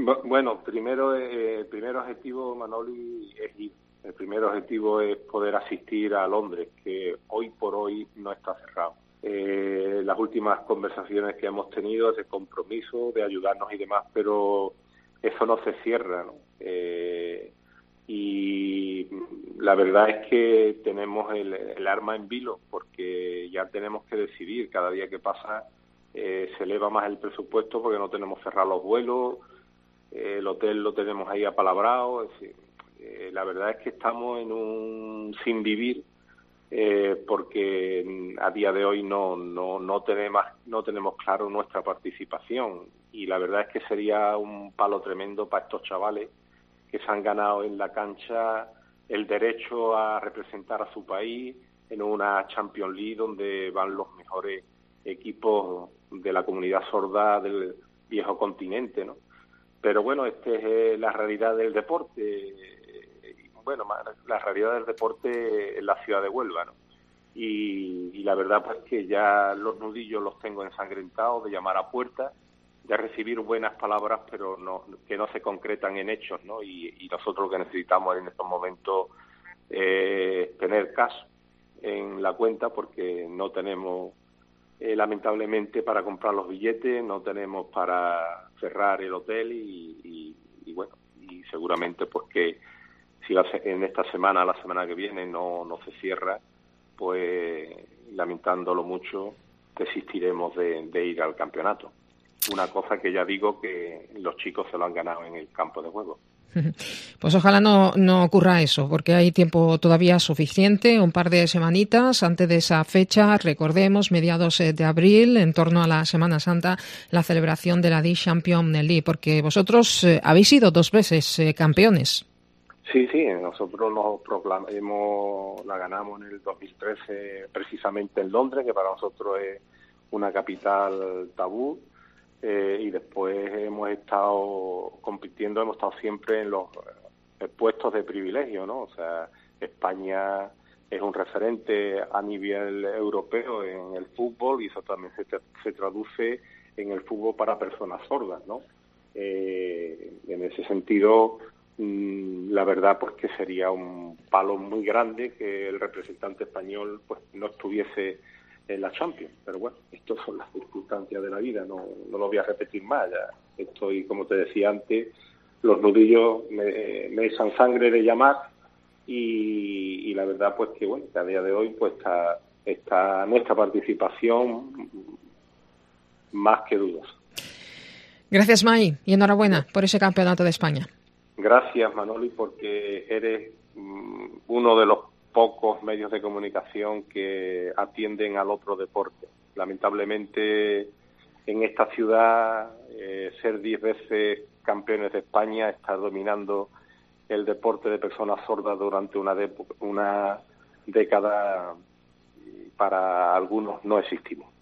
Bueno, el primer objetivo, Manoli, es ir. El primer objetivo es poder asistir a Londres, que hoy por hoy no está cerrado. Las últimas conversaciones que hemos tenido es de compromiso, de ayudarnos y demás, pero eso no se cierra, ¿no? Y la verdad es que tenemos el arma en vilo, porque ya tenemos que decidir. Cada día que pasa se eleva más el presupuesto porque no tenemos cerrar los vuelos, el hotel lo tenemos ahí apalabrado. Es decir, la verdad es que estamos en un sin vivir, porque a día de hoy no tenemos claro nuestra participación, y la verdad es que sería un palo tremendo para estos chavales que se han ganado en la cancha el derecho a representar a su país en una Champions League donde van los mejores equipos de la comunidad sorda del viejo continente, ¿no? Pero bueno, esta es la realidad del deporte. Bueno, la realidad del deporte en la ciudad de Huelva, ¿no? Y la verdad pues que ya los nudillos los tengo ensangrentados de llamar a puertas, de recibir buenas palabras, pero que no se concretan en hechos, ¿no? Y nosotros lo que necesitamos en estos momentos es tener cash en la cuenta, porque no tenemos, lamentablemente, para comprar los billetes, no tenemos para cerrar el hotel y bueno, y seguramente pues que si en esta semana, la semana que viene, no se cierra, pues lamentándolo mucho, desistiremos de ir al campeonato. Una cosa que ya digo que los chicos se lo han ganado en el campo de juego. Pues ojalá no ocurra eso, porque hay tiempo todavía suficiente, un par de semanitas antes de esa fecha. Recordemos, mediados de abril, en torno a la Semana Santa, la celebración de la D-Champions League, porque vosotros habéis sido 2 veces campeones. Sí, nosotros nos proclamamos, la ganamos en el 2013 precisamente en Londres, que para nosotros es una capital tabú. Y después hemos estado compitiendo, hemos estado siempre en los puestos de privilegio, ¿no? O sea, España es un referente a nivel europeo en el fútbol, y eso también se traduce en el fútbol para personas sordas, ¿no? En ese sentido, la verdad pues que sería un palo muy grande que el representante español pues no estuviese en la Champions, pero bueno, estas son las circunstancias de la vida, no lo voy a repetir más. Ya estoy, como te decía antes, los nudillos me echan sangre de llamar, y la verdad pues que bueno, que a día de hoy pues está nuestra participación más que dudosa. Gracias, Mai, y enhorabuena por ese campeonato de España. Gracias, Manoli, porque eres uno de los pocos medios de comunicación que atienden al otro deporte. Lamentablemente, en esta ciudad, ser 10 veces campeones de España, estar dominando el deporte de personas sordas durante una década, para algunos no existimos.